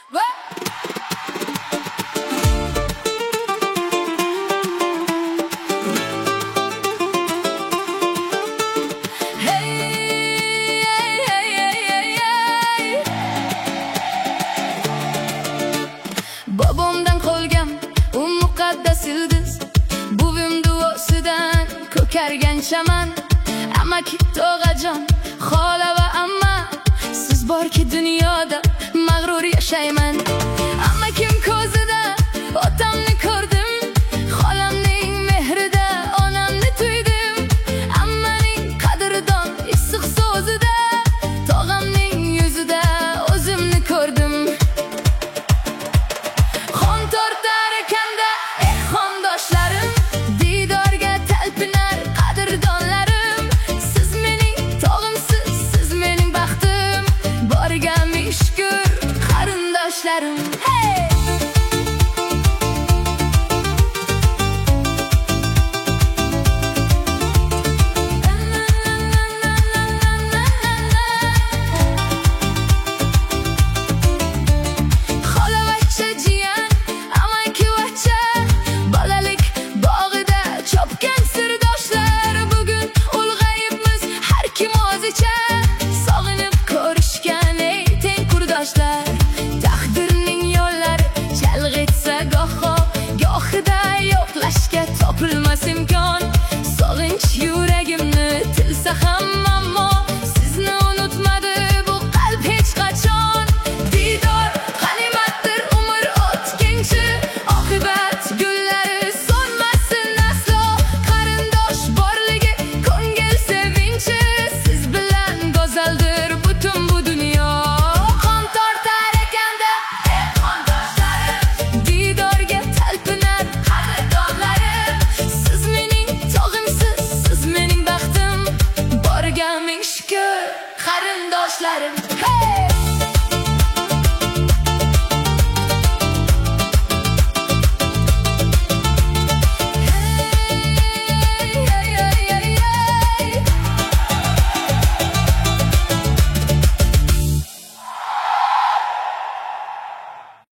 Bobomdan qolgan u muqaddas ildiz, buvim duosidan ko'kargan chaman. Amaki, tog'ajon, xola va amma, siz borki dunyoda mag'rur yashayman. Amakim ko'zida otamni ko'rdim, xolamning mehrida onamni tuydim. Ammaning qadrdon issiq so'zida, tog'amning yuzida o'zimni ko'rdim. Xon tortar ekanda xondoshlarim, didorga talpinar qadrdonlarim. Siz mening tog'imsiz, siz mening baxtim, borga ming shukr qarindoshlarim. Sog'inib ko'rishgan ey teng kurdoshlar, taqdirning yo'llari chalg'itsa goho, gohida yo'qlashga topilmas imkon. Sog'inch